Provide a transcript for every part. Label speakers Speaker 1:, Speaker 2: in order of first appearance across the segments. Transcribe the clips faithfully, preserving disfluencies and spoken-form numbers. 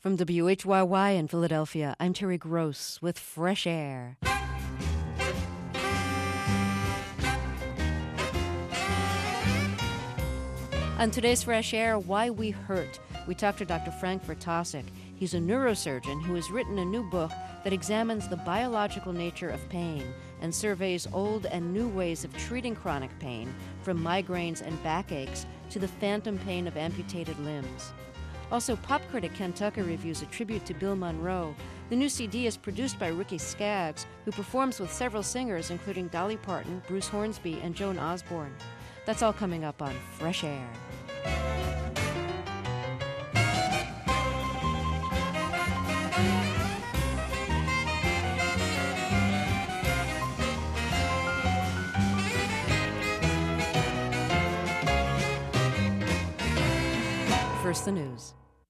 Speaker 1: From W H Y Y in Philadelphia, I'm Terry Gross with Fresh Air. On today's Fresh Air, why we hurt. We talked to Doctor Frank Vertosik. He's a neurosurgeon who has written a new book that examines the biological nature of pain and surveys old and new ways of treating chronic pain, from migraines and backaches to the phantom pain of amputated limbs. Also, pop critic Ken Tucker reviews a tribute to Bill Monroe. The new C D is produced by Ricky Skaggs, who performs with several singers, including Dolly Parton, Bruce Hornsby, and Joan Osborne. That's all coming up on Fresh Air. First, the news.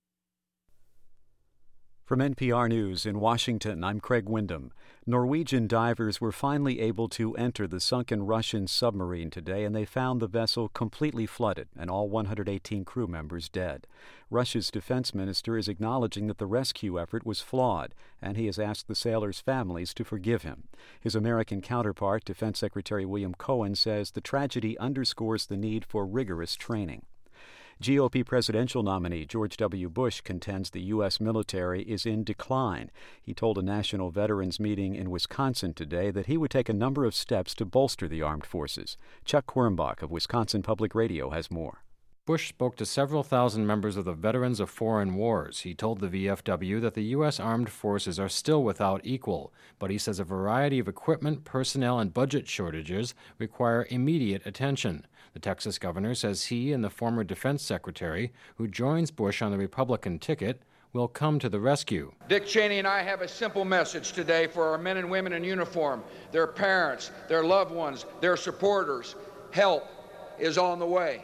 Speaker 2: From N P R News in Washington, I'm Craig Windham. Norwegian divers were finally able to enter the sunken Russian submarine today, and they found the vessel completely flooded and all one hundred eighteen crew members dead. Russia's defense minister is acknowledging that the rescue effort was flawed, and he has asked the sailors' families to forgive him. His American counterpart, Defense Secretary William Cohen, says the tragedy underscores the need for rigorous training. G O P presidential nominee George W. Bush contends the U S military is in decline. He told a national veterans meeting in Wisconsin today that he would take a number of steps to bolster the armed forces. Chuck Quirmbach of Wisconsin Public Radio has more.
Speaker 3: Bush spoke to several thousand members of the Veterans of Foreign Wars. He told the V F W that the U S armed forces are still without equal, but he says a variety of equipment, personnel, and budget shortages require immediate attention. The Texas governor says he and the former defense secretary, who joins Bush on the Republican ticket, will come to the rescue.
Speaker 4: Dick Cheney and I have a simple message today for our men and women in uniform, their parents, their loved ones, their supporters. Help is on the way.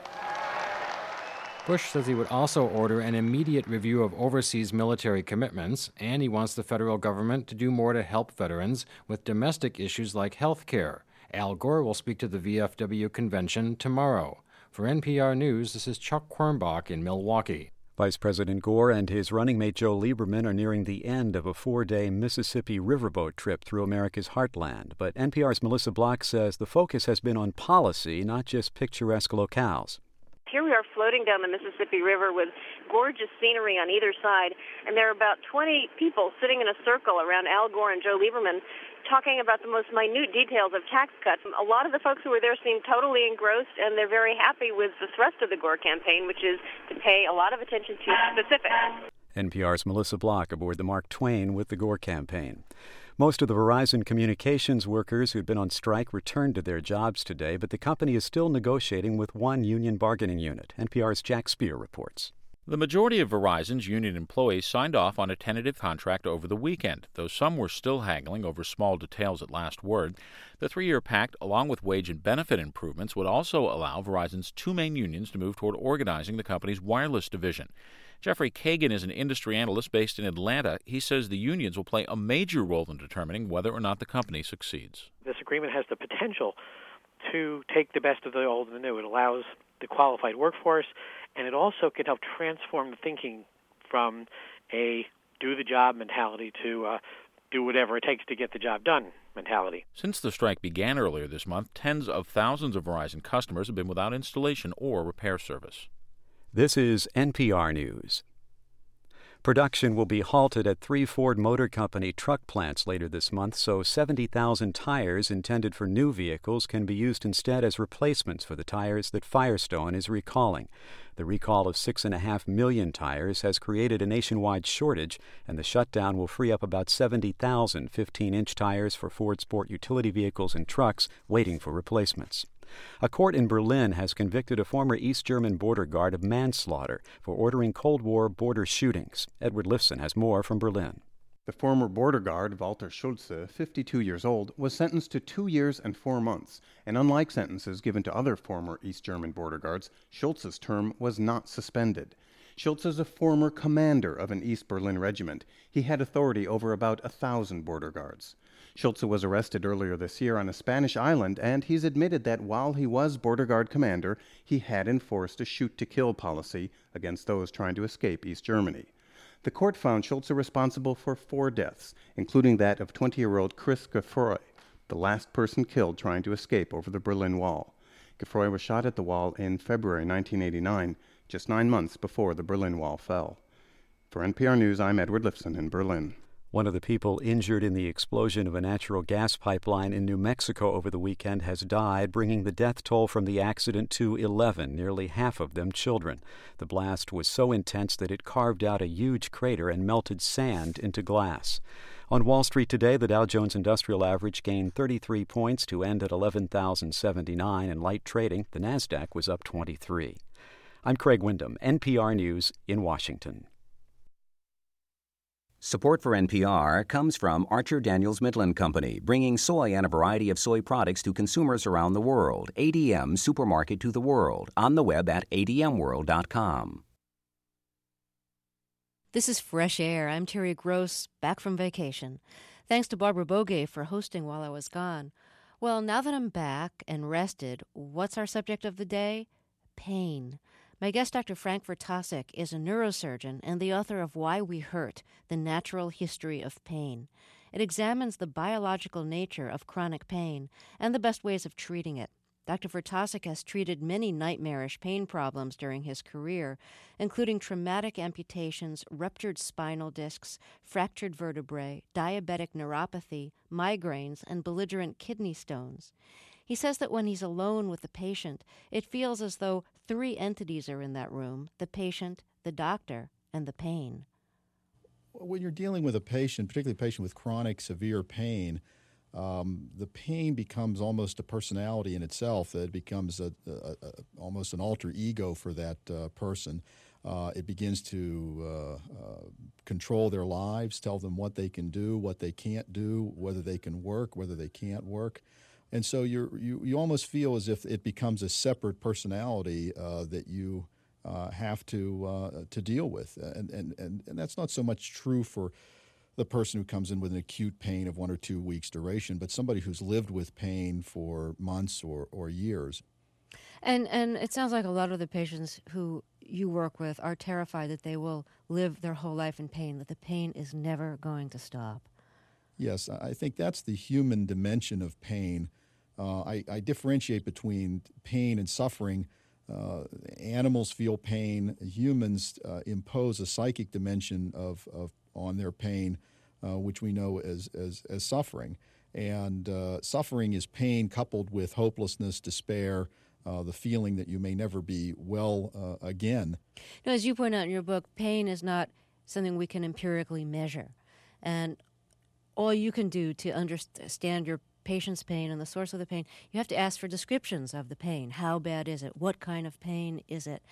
Speaker 3: Bush says he would also order an immediate review of overseas military commitments, and he wants the federal government to do more to help veterans with domestic issues like health care. Al Gore will speak to the V F W convention tomorrow. For N P R News, this is Chuck Quirmbach in Milwaukee.
Speaker 2: Vice President Gore and his running mate Joe Lieberman are nearing the end of a four-day Mississippi riverboat trip through America's heartland. But N P R's Melissa Block says the focus has been on policy, not just picturesque locales.
Speaker 5: Here we are floating down the Mississippi River with gorgeous scenery on either side, and there are about twenty people sitting in a circle around Al Gore and Joe Lieberman talking about the most minute details of tax cuts. A lot of the folks who were there seem totally engrossed, and they're very happy with the thrust of the Gore campaign, which is to pay a lot of attention to specifics.
Speaker 2: N P R's Melissa Block aboard the Mark Twain with the Gore campaign. Most of the Verizon Communications workers who'd been on strike returned to their jobs today, but the company is still negotiating with one union bargaining unit. N P R's Jack Spear reports.
Speaker 6: The majority of Verizon's union employees signed off on a tentative contract over the weekend, though some were still haggling over small details at last word. The three-year pact, along with wage and benefit improvements, would also allow Verizon's two main unions to move toward organizing the company's wireless division. Jeffrey Kagan is an industry analyst based in Atlanta. He says the unions will play a major role in determining whether or not the company succeeds.
Speaker 7: This agreement has the potential to take the best of the old and the new. It allows the qualified workforce, and it also can help transform the thinking from a do-the-job mentality to uh, do whatever it takes to get the job done mentality.
Speaker 6: Since the strike began earlier this month, tens of thousands of Verizon customers have been without installation or repair service.
Speaker 2: This is N P R News. Production will be halted at three Ford Motor Company truck plants later this month, so seventy thousand tires intended for new vehicles can be used instead as replacements for the tires that Firestone is recalling. The recall of six point five million tires has created a nationwide shortage, and the shutdown will free up about seventy thousand fifteen-inch tires for Ford Sport utility vehicles and trucks waiting for replacements. A court in Berlin has convicted a former East German border guard of manslaughter for ordering Cold War border shootings. Edward Lifson has more from Berlin.
Speaker 8: The former border guard, Walter Schulze, fifty-two years old, was sentenced to two years and four months, and unlike sentences given to other former East German border guards, Schulze's term was not suspended. Schulze is a former commander of an East Berlin regiment. He had authority over about a thousand border guards. Schulze was arrested earlier this year on a Spanish island, and he's admitted that while he was border guard commander, he had enforced a shoot-to-kill policy against those trying to escape East Germany. The court found Schulze responsible for four deaths, including that of twenty-year-old Chris Geoffroy, the last person killed trying to escape over the Berlin Wall. Geoffroy was shot at the wall in February nineteen eighty-nine, just nine months before the Berlin Wall fell. For N P R News, I'm Edward Lifson in Berlin.
Speaker 2: One of the people injured in the explosion of a natural gas pipeline in New Mexico over the weekend has died, bringing the death toll from the accident to eleven, nearly half of them children. The blast was so intense that it carved out a huge crater and melted sand into glass. On Wall Street today, the Dow Jones Industrial Average gained thirty-three points to end at eleven thousand seventy-nine. In light trading, the Nasdaq was up twenty-three. I'm Craig Windham, N P R News in Washington.
Speaker 9: Support for N P R comes from Archer Daniels Midland Company, bringing soy and a variety of soy products to consumers around the world. A D M Supermarket to the world, on the web at a d m world dot com.
Speaker 1: This is Fresh Air. I'm Terry Gross, back from vacation. Thanks to Barbara Bogue for hosting while I was gone. Well, now that I'm back and rested, what's our subject of the day? Pain. My guest, Doctor Frank Vertasek, is a neurosurgeon and the author of Why We Hurt, The Natural History of Pain. It examines the biological nature of chronic pain and the best ways of treating it. Doctor Vertasek has treated many nightmarish pain problems during his career, including traumatic amputations, ruptured spinal discs, fractured vertebrae, diabetic neuropathy, migraines, and belligerent kidney stones. He says that when he's alone with the patient, it feels as though three entities are in that room: the patient, the doctor, and the pain.
Speaker 10: When you're dealing with a patient, particularly a patient with chronic severe pain, um, the pain becomes almost a personality in itself. It becomes a, a, a, almost an alter ego for that uh, person. Uh, it begins to uh, uh, control their lives, tell them what they can do, what they can't do, whether they can work, whether they can't work. And so you're, you you almost feel as if it becomes a separate personality uh, that you uh, have to uh, to deal with, and, and and and that's not so much true for the person who comes in with an acute pain of one or two weeks duration, but somebody who's lived with pain for months or, or years.
Speaker 1: And and it sounds like a lot of the patients who you work with are terrified that they will live their whole life in pain, that the pain is never going to stop.
Speaker 10: Yes, I think that's the human dimension of pain. Uh, I, I differentiate between pain and suffering. Uh, animals feel pain. Humans uh, impose a psychic dimension of, of on their pain, uh, which we know as as, as suffering. And uh, suffering is pain coupled with hopelessness, despair, uh, the feeling that you may never be well uh, again.
Speaker 1: Now, as you point out in your book, pain is not something we can empirically measure. And all you can do to understand your patient's pain and the source of the pain, you have to ask for descriptions of the pain. How bad is it? What kind of pain is it?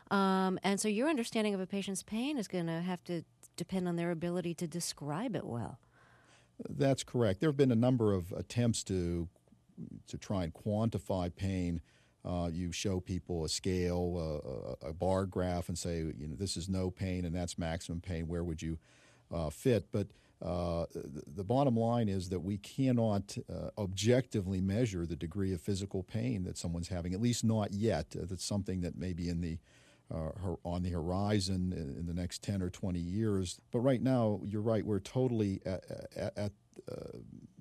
Speaker 1: Um, and so your understanding of a patient's pain is going to have to depend on their ability to describe it well.
Speaker 10: That's correct. There have been a number of attempts to to try and quantify pain. Uh, you show people a scale, uh, a bar graph, and say, you know, this is no pain and that's maximum pain. Where would you uh, fit? But uh, the, the bottom line is that we cannot uh, objectively measure the degree of physical pain that someone's having, at least not yet. Uh, that's something that may be in the uh, her, on the horizon in, in the next ten or twenty years. But right now, you're right, we're totally at, at, at uh,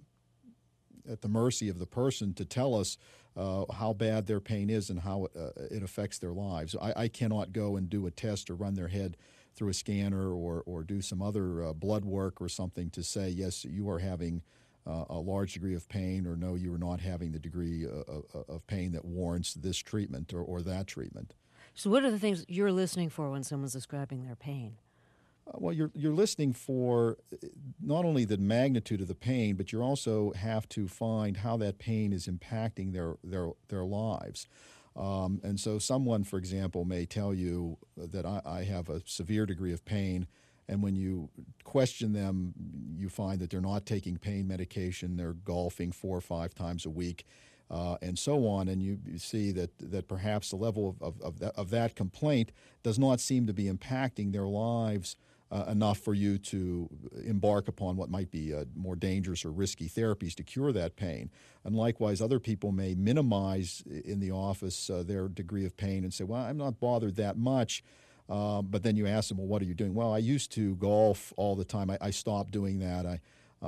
Speaker 10: at the mercy of the person to tell us uh, how bad their pain is and how it, uh, it affects their lives. I, I cannot go and do a test or run their head through a scanner or, or do some other uh, blood work or something to say, yes, you are having uh, a large degree of pain, or no, you are not having the degree of, of pain that warrants this treatment or, or that treatment.
Speaker 1: So what are the things you're listening for when someone's describing their pain?
Speaker 10: Well, you're you're listening for not only the magnitude of the pain, but you also have to find how that pain is impacting their their their lives. Um, and so someone, for example, may tell you that I, I have a severe degree of pain, and when you question them, you find that they're not taking pain medication, they're golfing four or five times a week, uh, and so on, and you, you see that, that perhaps the level of, of, of, that, of that complaint does not seem to be impacting their lives Uh, enough for you to embark upon what might be uh, more dangerous or risky therapies to cure that pain. And likewise, other people may minimize in the office uh, their degree of pain and say, well, I'm not bothered that much, Uh, but then you ask them, well, what are you doing? Well, I used to golf all the time. I, I stopped doing that. I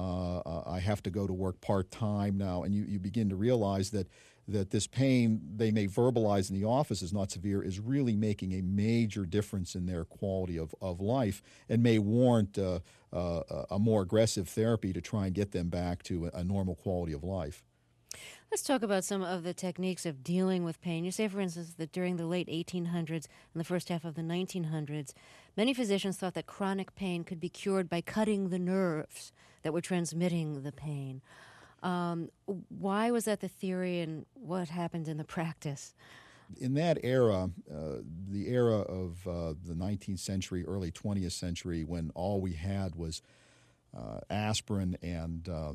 Speaker 10: uh, I have to go to work part-time now. And you, you begin to realize that that this pain they may verbalize in the office is not severe, is really making a major difference in their quality of, of life and may warrant uh, uh, a more aggressive therapy to try and get them back to a, a normal quality of life.
Speaker 1: Let's talk about some of the techniques of dealing with pain. You say, for instance, that during the late eighteen hundreds and the first half of the nineteen hundreds, many physicians thought that chronic pain could be cured by cutting the nerves that were transmitting the pain. Um, why was that the theory, and what happened in the practice?
Speaker 10: In that era, uh, the era of uh, the nineteenth century, early twentieth century, when all we had was uh, aspirin and uh,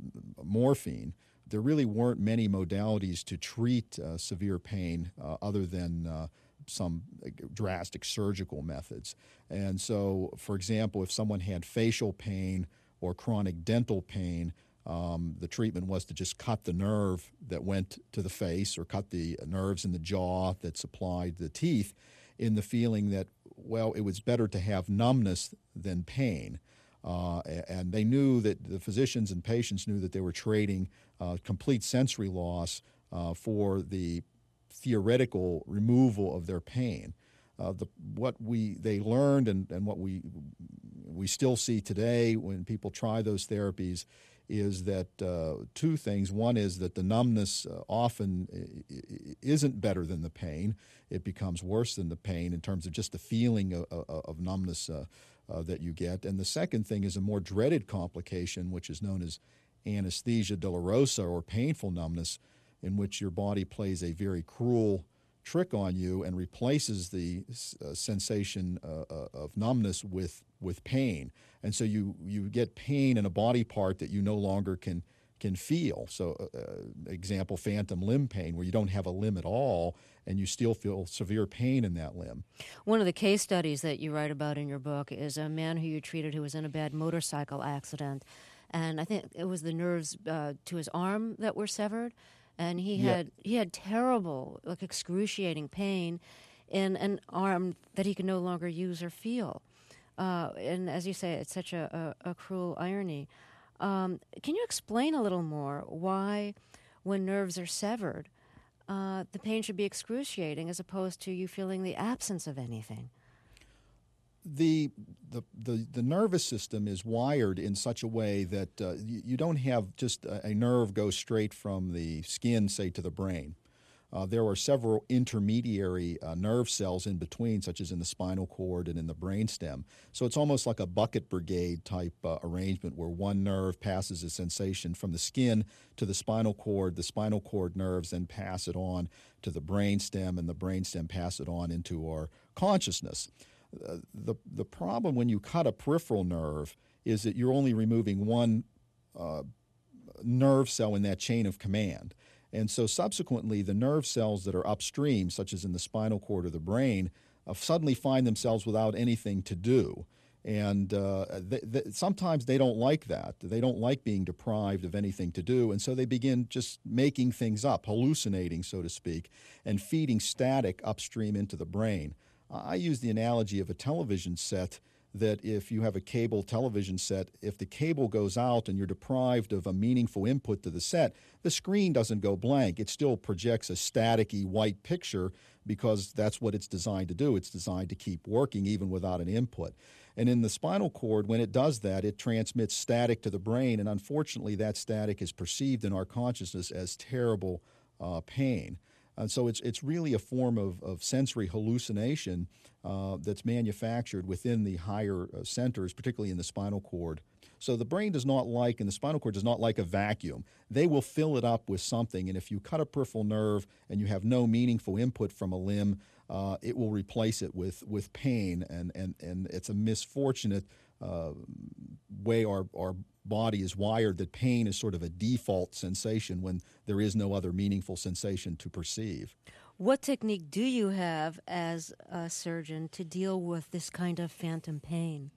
Speaker 10: morphine, there really weren't many modalities to treat uh, severe pain uh, other than uh, some drastic surgical methods. And so, for example, if someone had facial pain or chronic dental pain, Um, the treatment was to just cut the nerve that went to the face or cut the nerves in the jaw that supplied the teeth, in the feeling that, well, it was better to have numbness than pain. Uh, and they knew that the physicians and patients knew that they were trading uh, complete sensory loss uh, for the theoretical removal of their pain. Uh, the, what we they learned and, and what we we still see today when people try those therapies is that uh, two things. One is that the numbness uh, often isn't better than the pain. It becomes worse than the pain in terms of just the feeling of, of, of numbness uh, uh, that you get. And the second thing is a more dreaded complication, which is known as anesthesia dolorosa, or painful numbness, in which your body plays a very cruel trick on you and replaces the uh, sensation uh, uh, of numbness with with pain. And so you, you get pain in a body part that you no longer can can feel. So uh, example, phantom limb pain, where you don't have a limb at all and you still feel severe pain in that limb.
Speaker 1: One of the case studies that you write about in your book is a man who you treated who was in a bad motorcycle accident. And I think it was the nerves uh, to his arm that were severed. And he
Speaker 10: Yeah.
Speaker 1: had he had terrible, like excruciating pain in an arm that he could no longer use or feel. Uh, and as you say, it's such a, a, a cruel irony. Um, can you explain a little more why, when nerves are severed, uh, the pain should be excruciating as opposed to you feeling the absence of anything?
Speaker 10: The, the the the nervous system is wired in such a way that uh, you, you don't have just a, a nerve go straight from the skin, say, to the brain. Uh, there are several intermediary uh, nerve cells in between, such as in the spinal cord and in the brainstem. So it's almost like a bucket brigade type uh, arrangement, where one nerve passes a sensation from the skin to the spinal cord. The spinal cord nerves then pass it on to the brainstem, and the brainstem pass it on into our consciousness. Uh, the the problem when you cut a peripheral nerve is that you're only removing one uh, nerve cell in that chain of command. And so subsequently, the nerve cells that are upstream, such as in the spinal cord or the brain, uh, suddenly find themselves without anything to do. And uh, th- th- sometimes they don't like that. They don't like being deprived of anything to do. And so they begin just making things up, hallucinating, so to speak, and feeding static upstream into the brain. I use the analogy of a television set, that if you have a cable television set, if the cable goes out and you're deprived of a meaningful input to the set, the screen doesn't go blank. It still projects a staticky white picture because that's what it's designed to do. It's designed to keep working even without an input. And in the spinal cord, when it does that, it transmits static to the brain, and unfortunately that static is perceived in our consciousness as terrible uh, pain. And so it's it's really a form of, of sensory hallucination uh, that's manufactured within the higher uh, centers, particularly in the spinal cord. So the brain does not like, and the spinal cord does not like a vacuum. They will fill it up with something, and if you cut a peripheral nerve and you have no meaningful input from a limb, uh, it will replace it with, with pain, and, and, and it's a misfortunate uh, way our, our body is wired, that pain is sort of a default sensation when there is no other meaningful sensation to perceive.
Speaker 1: What technique do you have as a surgeon to deal with this kind of phantom pain?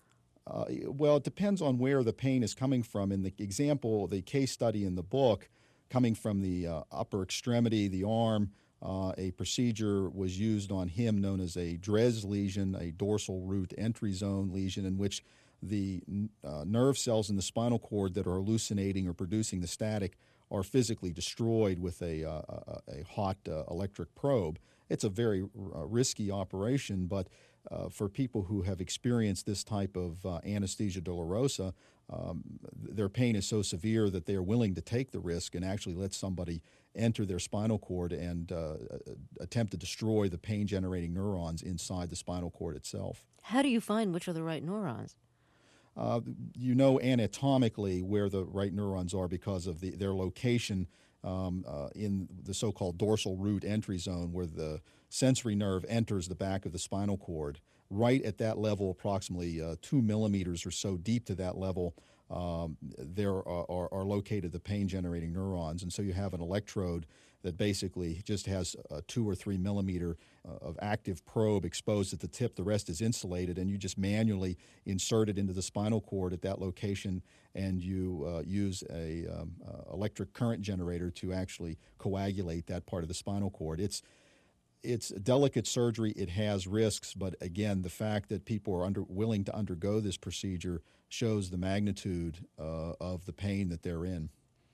Speaker 10: Uh, well, it depends on where the pain is coming from. In the example, the case study in the book, coming from the uh, upper extremity, the arm, uh, a procedure was used on him known as a Dres lesion, a dorsal root entry zone lesion, in which the uh, nerve cells in the spinal cord that are hallucinating or producing the static are physically destroyed with a, uh, a, a hot uh, electric probe. It's a very uh, risky operation, but uh, for people who have experienced this type of uh, anesthesia dolorosa, um, their pain is so severe that they are willing to take the risk and actually let somebody enter their spinal cord and uh, attempt to destroy the pain-generating neurons inside the spinal cord itself.
Speaker 1: How do you find which are the right neurons?
Speaker 10: Uh, you know anatomically where the right neurons are because of the, their location um, uh, in the so-called dorsal root entry zone, where the sensory nerve enters the back of the spinal cord. Right at that level, approximately uh, two millimeters or so deep to that level, um, there are, are, are located the pain-generating neurons. And so you have an electrode that basically just has a two or three millimeter uh, of active probe exposed at the tip. The rest is insulated, and you just manually insert it into the spinal cord at that location, and you uh, use a um, uh, electric current generator to actually coagulate that part of the spinal cord. It's It's a delicate surgery. It has risks, but again, the fact that people are under, willing to undergo this procedure shows the magnitude uh, of the pain that they're in.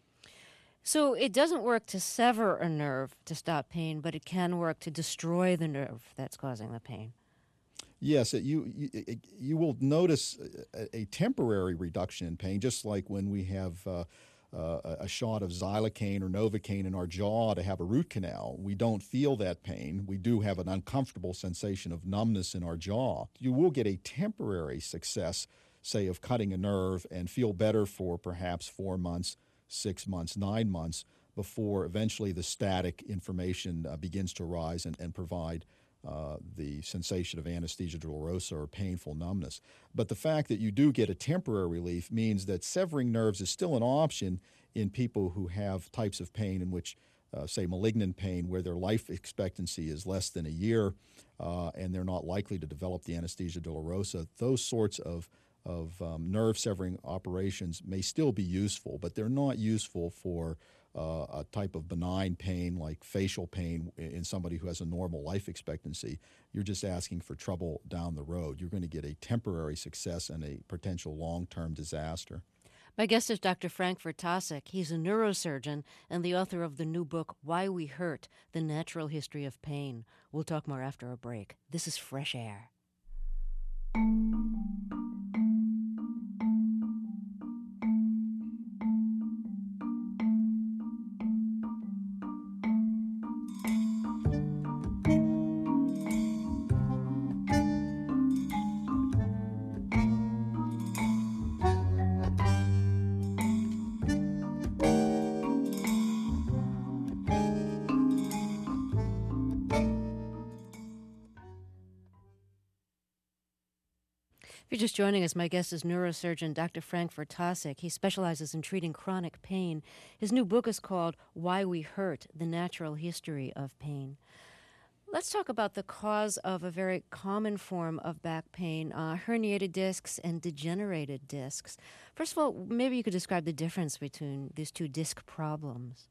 Speaker 1: So it doesn't work to sever a nerve to stop pain, but it can work to destroy the nerve that's causing the pain.
Speaker 10: Yes, it, you, you you will notice a, a temporary reduction in pain, just like when we have uh, uh, a shot of xylocaine or Novocaine in our jaw to have a root canal. We don't feel that pain. We do have an uncomfortable sensation of numbness in our jaw. You will get a temporary success, say, of cutting a nerve and feel better for perhaps four months, six months, nine months, before eventually the static information uh, begins to arise and, and provide uh, the sensation of anesthesia dolorosa or painful numbness. But the fact that you do get a temporary relief means that severing nerves is still an option in people who have types of pain in which, uh, say, malignant pain, where their life expectancy is less than a year uh, and they're not likely to develop the anesthesia dolorosa. Those sorts of of um, nerve-severing operations may still be useful, but they're not useful for uh, a type of benign pain like facial pain in somebody who has a normal life expectancy. You're just asking for trouble down the road. You're going to get a temporary success and a potential long-term disaster.
Speaker 1: My guest is Doctor Frank Vrtacek. He's a neurosurgeon and the author of the new book, Why We Hurt, The Natural History of Pain. We'll talk more after a break. This is Fresh Air. If you're just joining us, my guest is neurosurgeon Doctor Frank Vrtacek. He specializes in treating chronic pain. His new book is called Why We Hurt, The Natural History of Pain. Let's talk about the cause of a very common form of back pain, uh, herniated discs and degenerated discs. First of all, maybe you could describe the difference between these two disc problems.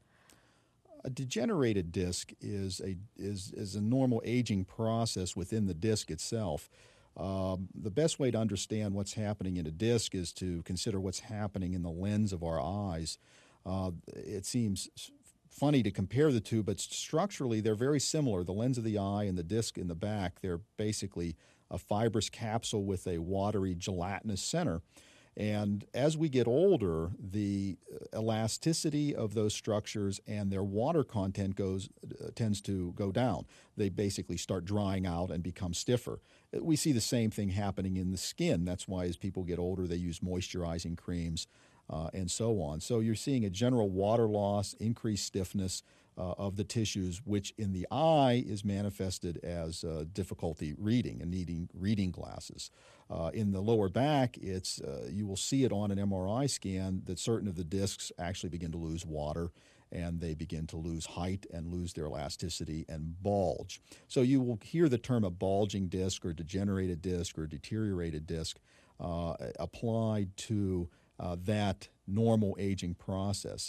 Speaker 10: A degenerated disc is a, is, is a normal aging process within the disc itself. Um, the best way to understand what's happening in a disc is to consider what's happening in the lens of our eyes. Uh, it seems funny to compare the two, but structurally they're very similar. The lens of the eye and the disc in the back, they're basically a fibrous capsule with a watery gelatinous center. And as we get older, the elasticity of those structures and their water content goes uh, tends to go down. They basically start drying out and become stiffer. We see the same thing happening in the skin. That's why as people get older, they use moisturizing creams uh, and so on. So you're seeing a general water loss, increased stiffness uh, of the tissues, which in the eye is manifested as uh, difficulty reading and needing reading glasses. Uh, in the lower back, it's uh, you will see it on an M R I scan that certain of the discs actually begin to lose water, and they begin to lose height and lose their elasticity and bulge. So you will hear the term a bulging disc or degenerated disc or deteriorated disc uh, applied to uh, that normal aging process.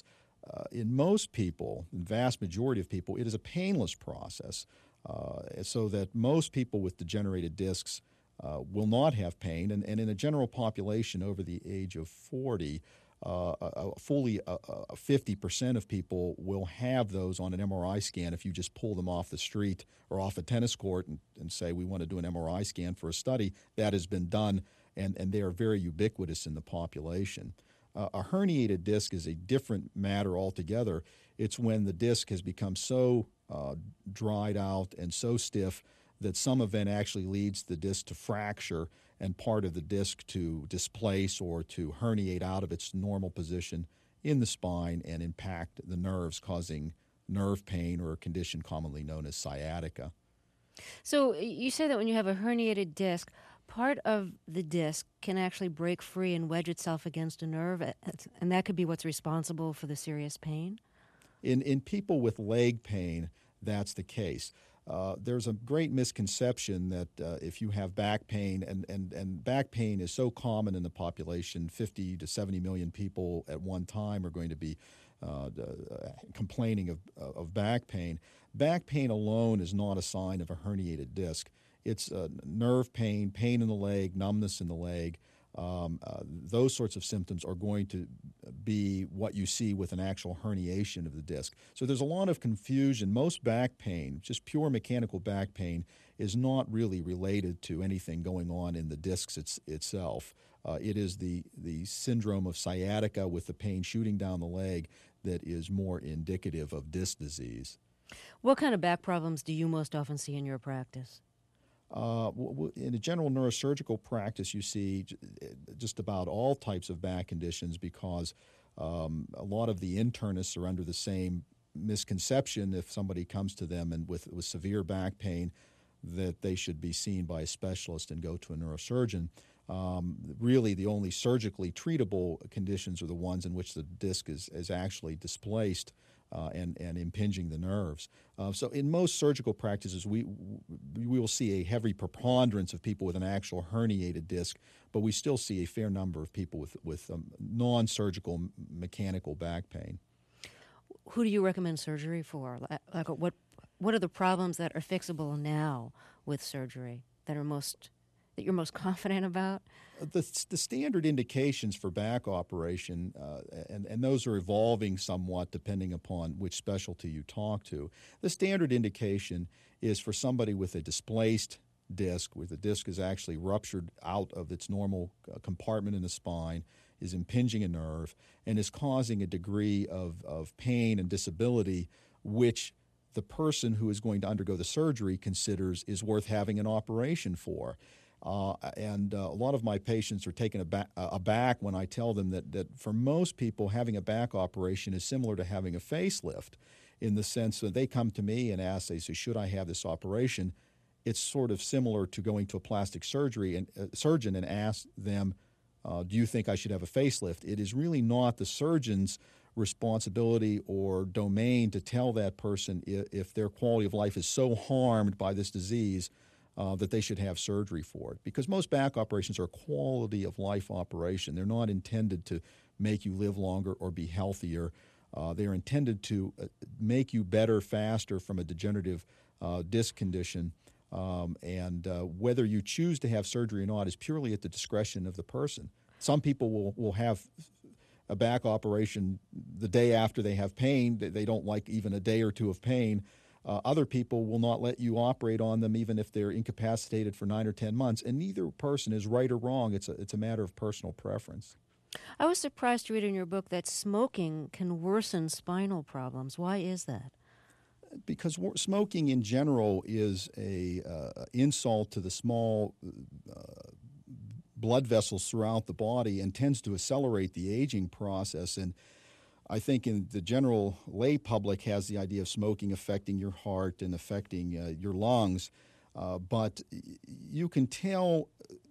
Speaker 10: uh, in most people, the vast majority of people, it is a painless process, uh, so that most people with degenerated discs uh, will not have pain. And, and in a general population over the age of forty, uh, uh, fully uh, uh, fifty percent of people will have those on an M R I scan if you just pull them off the street or off a tennis court and, and say, we want to do an M R I scan for a study. That has been done, and, and they are very ubiquitous in the population. Uh, a herniated disc is a different matter altogether. It's when the disc has become so uh, dried out and so stiff that some event actually leads the disc to fracture and part of the disc to displace or to herniate out of its normal position in the spine and impact the nerves, causing nerve pain or a condition commonly known as sciatica.
Speaker 1: So you say that when you have a herniated disc, part of the disc can actually break free and wedge itself against a nerve, and that could be what's responsible for the serious pain?
Speaker 10: In, in people with leg pain, that's the case. Uh, there's a great misconception that uh, if you have back pain, and, and, and back pain is so common in the population, fifty to seventy million people at one time are going to be uh, uh, complaining of, of back pain. Back pain alone is not a sign of a herniated disc. It's uh, nerve pain, pain in the leg, numbness in the leg. Um, uh, those sorts of symptoms are going to be what you see with an actual herniation of the disc. So there's a lot of confusion. Most back pain, just pure mechanical back pain, is not really related to anything going on in the discs it's, itself. Uh, it is the, the syndrome of sciatica with the pain shooting down the leg that is more indicative of disc disease.
Speaker 1: What kind of back problems do you most often see in your practice?
Speaker 10: Uh, in a general neurosurgical practice, you see just about all types of back conditions because um, a lot of the internists are under the same misconception if somebody comes to them and with, with severe back pain that they should be seen by a specialist and go to a neurosurgeon. Um, really, the only surgically treatable conditions are the ones in which the disc is, is actually displaced Uh, and, and impinging the nerves. Uh, so in most surgical practices, we, we will see a heavy preponderance of people with an actual herniated disc, but we still see a fair number of people with, with um, non-surgical mechanical back pain.
Speaker 1: Who do you recommend surgery for? Like, what, what are the problems that are fixable now with surgery that are most that you're most confident about?
Speaker 10: The, the standard indications for back operation, uh, and, and those are evolving somewhat depending upon which specialty you talk to. The standard indication is for somebody with a displaced disc, where the disc is actually ruptured out of its normal uh, compartment in the spine, is impinging a nerve, and is causing a degree of, of pain and disability which the person who is going to undergo the surgery considers is worth having an operation for. Uh, and uh, a lot of my patients are taken aback, uh, aback when I tell them that, that for most people, having a back operation is similar to having a facelift, in the sense that they come to me and ask, they say, should I have this operation? It's sort of similar to going to a plastic surgery and uh, surgeon and ask them, uh, do you think I should have a facelift? It is really not the surgeon's responsibility or domain to tell that person if, if their quality of life is so harmed by this disease Uh, that they should have surgery for it. Because most back operations are a quality of life operation. They're not intended to make you live longer or be healthier. Uh, they're intended to uh, make you better faster from a degenerative uh, disc condition. Um, and uh, whether you choose to have surgery or not is purely at the discretion of the person. Some people will, will have a back operation the day after they have pain. They don't like even a day or two of pain. Uh, other people will not let you operate on them even if they're incapacitated for nine or ten months, and neither person is right or wrong. It's a, it's a matter of personal preference.
Speaker 1: I was surprised to read in your book that smoking can worsen spinal problems. Why is that?
Speaker 10: Because smoking in general is a uh, insult to the small uh, blood vessels throughout the body and tends to accelerate the aging process. And I think in the general lay public has the idea of smoking affecting your heart and affecting uh, your lungs, uh, but you can tell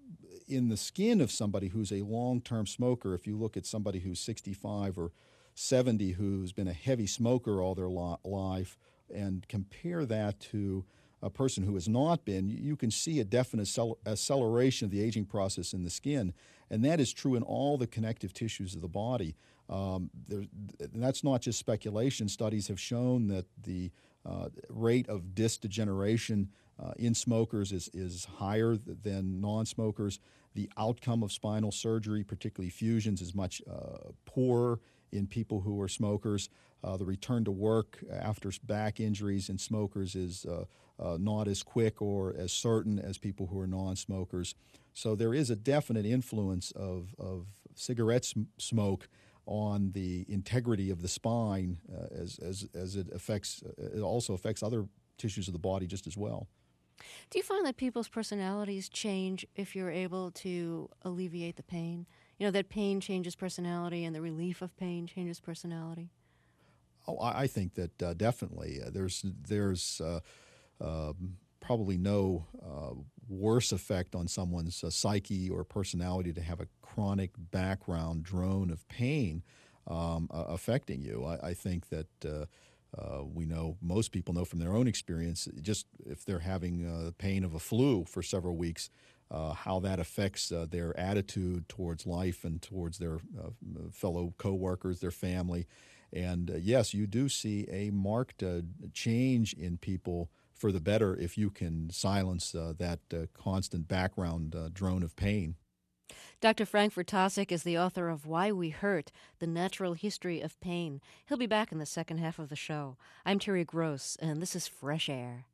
Speaker 10: in the skin of somebody who's a long-term smoker. If you look at somebody who's sixty-five or seventy who's been a heavy smoker all their li- life and compare that to a person who has not been, you can see a definite acceleration of the aging process in the skin, and that is true in all the connective tissues of the body. Um, there, and that's not just speculation. Studies have shown that the uh, rate of disc degeneration uh, in smokers is, is higher than non-smokers. The outcome of spinal surgery, particularly fusions, is much uh, poorer in people who are smokers. Uh, the return to work after back injuries in smokers is uh, uh, not as quick or as certain as people who are non-smokers. So there is a definite influence of, of cigarette sm- smoke on the integrity of the spine uh, as, as, as it affects, uh, it also affects other tissues of the body just as well.
Speaker 1: Do you find that people's personalities change if you're able to alleviate the pain? You know, that pain changes personality and the relief of pain changes personality?
Speaker 10: Oh, I think that uh, definitely. Uh, there's there's uh, uh, probably no uh, worse effect on someone's uh, psyche or personality to have a chronic background drone of pain um, uh, affecting you. I, I think that uh, uh, we know, most people know from their own experience, just if they're having uh, pain of a flu for several weeks, uh, how that affects uh, their attitude towards life and towards their uh, fellow coworkers, their family. And uh, yes, you do see a marked uh, change in people for the better if you can silence uh, that uh, constant background uh, drone of pain.
Speaker 1: Doctor Frank Vrtosek is the author of Why We Hurt, The Natural History of Pain. He'll be back in the second half of the show. I'm Terry Gross, and this is Fresh Air.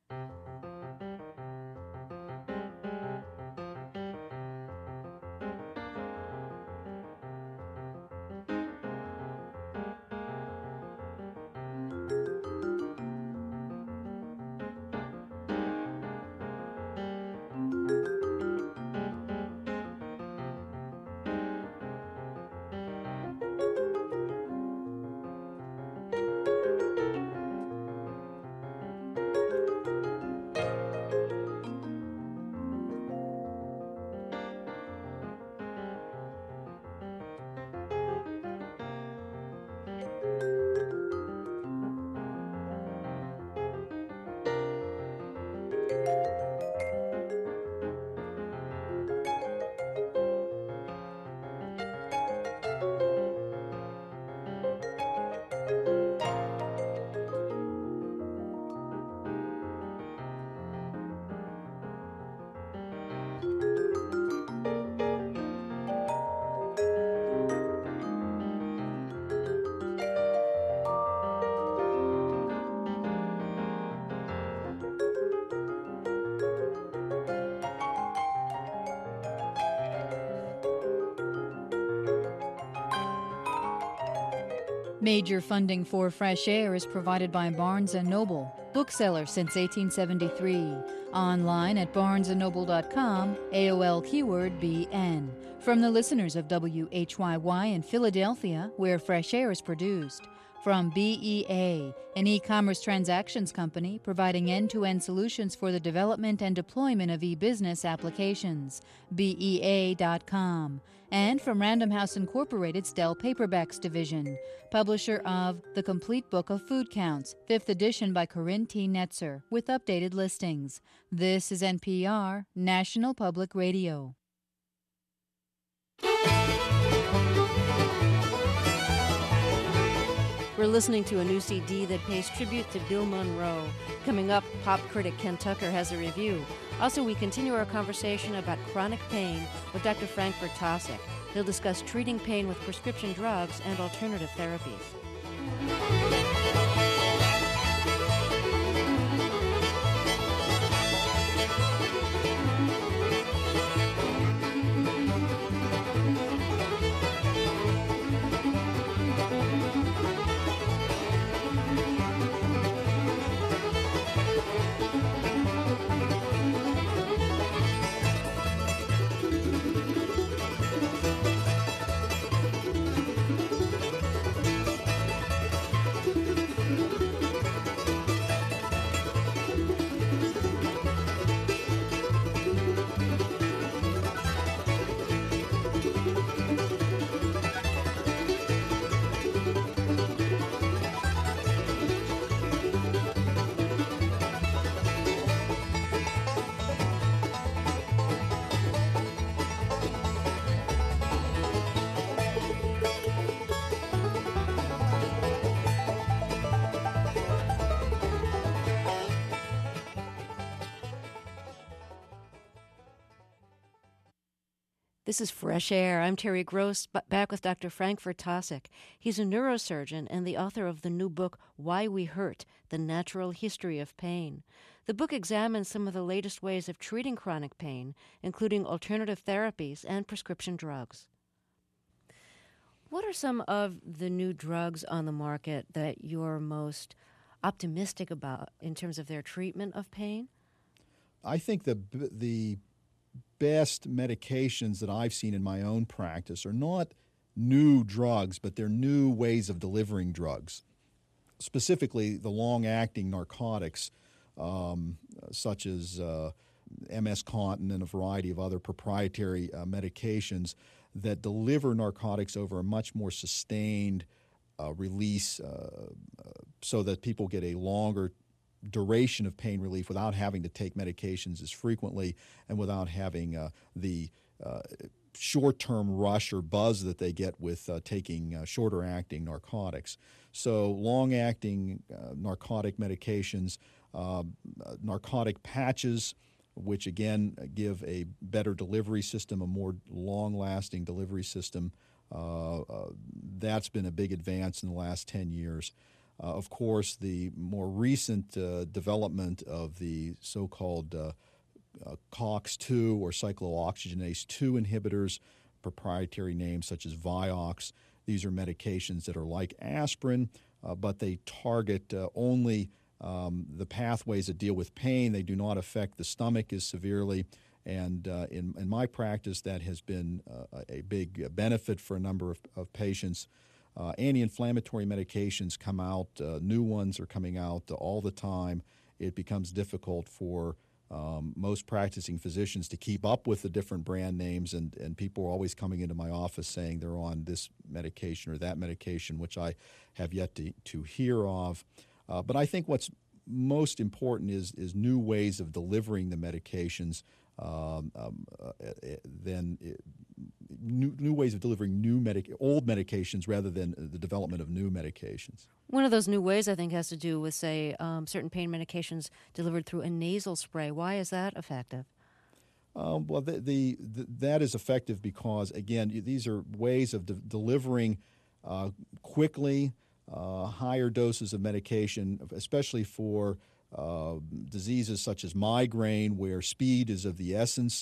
Speaker 11: Major funding for Fresh Air is provided by Barnes and Noble, bookseller since eighteen seventy-three. Online at barnes and noble dot com, A O L keyword B N. From the listeners of W H Y Y in Philadelphia, where Fresh Air is produced. From B E A, an e-commerce transactions company providing end-to-end solutions for the development and deployment of e-business applications, B E A dot com. And from Random House Incorporated's Dell Paperbacks division, publisher of The Complete Book of Food Counts, fifth edition by Corinne T. Netzer, with updated listings. This is N P R, National Public Radio.
Speaker 1: We're listening to a new C D that pays tribute to Bill Monroe. Coming up, pop critic Ken Tucker has a review. Also, we continue our conversation about chronic pain with Doctor Frank Vrtosek. He'll discuss treating pain with prescription drugs and alternative therapies. This is Fresh Air. I'm Terry Gross, b- back with Doctor Frank Vertosik. He's a neurosurgeon and the author of the new book, Why We Hurt, The Natural History of Pain. The book examines some of the latest ways of treating chronic pain, including alternative therapies and prescription drugs. What are some of the new drugs on the market that you're most optimistic about in terms of their treatment of pain?
Speaker 10: I think the the best medications that I've seen in my own practice are not new drugs, but they're new ways of delivering drugs. Specifically, the long-acting narcotics, um, such as uh, M S Contin and a variety of other proprietary uh, medications that deliver narcotics over a much more sustained uh, release uh, uh, so that people get a longer duration of pain relief without having to take medications as frequently and without having uh, the uh, short-term rush or buzz that they get with uh, taking uh, shorter-acting narcotics. So long-acting uh, narcotic medications, uh, narcotic patches, which again give a better delivery system, a more long-lasting delivery system. Uh, uh, that's been a big advance in the last ten years. Uh, of course, the more recent uh, development of the so-called uh, uh, C O X two or cyclooxygenase two inhibitors, proprietary names such as Vioxx. These are medications that are like aspirin, uh, but they target uh, only um, the pathways that deal with pain. They do not affect the stomach as severely. And uh, in, in my practice, that has been uh, a big benefit for a number of, of patients. Uh, anti-inflammatory medications come out. Uh, new ones are coming out uh, all the time. It becomes difficult for um, most practicing physicians to keep up with the different brand names, and, and people are always coming into my office saying they're on this medication or that medication, which I have yet to, to hear of. Uh, but I think what's most important is, is new ways of delivering the medications, um, um, uh, then it, New, new ways of delivering new medic- old medications rather than the development of new medications.
Speaker 1: One of those new ways, I think, has to do with, say, um, certain pain medications delivered through a nasal spray. Why is that effective?
Speaker 10: Um, well, the, the, the, that is effective because, again, these are ways of de- delivering uh, quickly uh, higher doses of medication, especially for uh, diseases such as migraine, where speed is of the essence.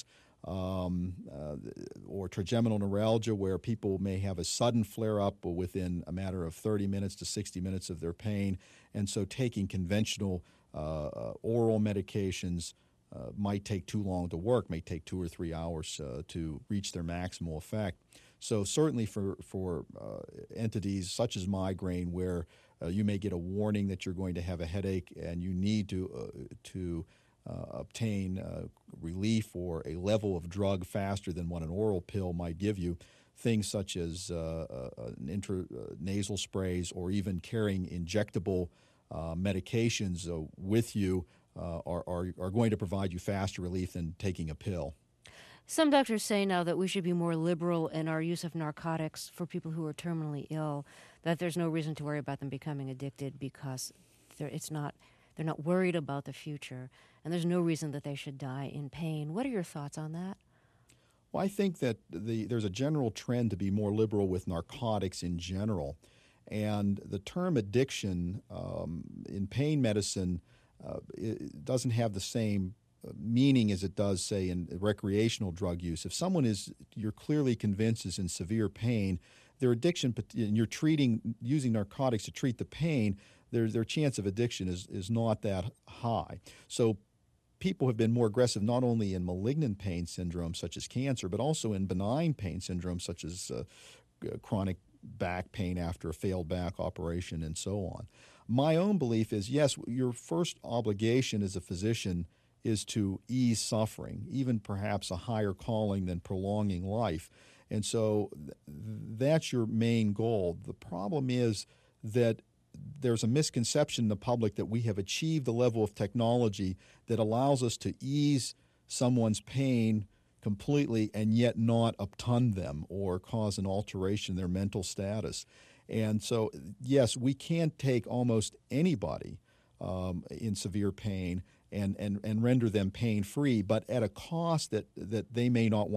Speaker 10: Um, uh, or trigeminal neuralgia, where people may have a sudden flare-up within a matter of thirty minutes to sixty minutes of their pain. And so taking conventional uh, uh, oral medications uh, might take too long to work, may take two or three hours uh, to reach their maximal effect. So certainly for, for uh, entities such as migraine, where uh, you may get a warning that you're going to have a headache and you need to uh, to Uh, obtain uh, relief or a level of drug faster than what an oral pill might give you, things such as uh, uh, intranasal sprays or even carrying injectable uh, medications uh, with you uh, are, are, are going to provide you faster relief than taking a pill.
Speaker 1: Some doctors say now that we should be more liberal in our use of narcotics for people who are terminally ill, that there's no reason to worry about them becoming addicted because it's not they're not worried about the future, and there's no reason that they should die in pain. What are your thoughts on that?
Speaker 10: Well, I think that the, there's a general trend to be more liberal with narcotics in general. And the term addiction um, in pain medicine uh, it doesn't have the same meaning as it does, say, in recreational drug use. If someone is, you're clearly convinced is in severe pain, their addiction, and you're treating, using narcotics to treat the pain, their, their chance of addiction is, is not that high. So people have been more aggressive not only in malignant pain syndromes such as cancer, but also in benign pain syndromes such as uh, chronic back pain after a failed back operation and so on. My own belief is, yes, your first obligation as a physician is to ease suffering, even perhaps a higher calling than prolonging life. And so th- that's your main goal. The problem is that there's a misconception in the public that we have achieved the level of technology that allows us to ease someone's pain completely and yet not uptund them or cause an alteration in their mental status. And so, yes, we can take almost anybody um, in severe pain and, and, and render them pain-free, but at a cost that, that they may not want to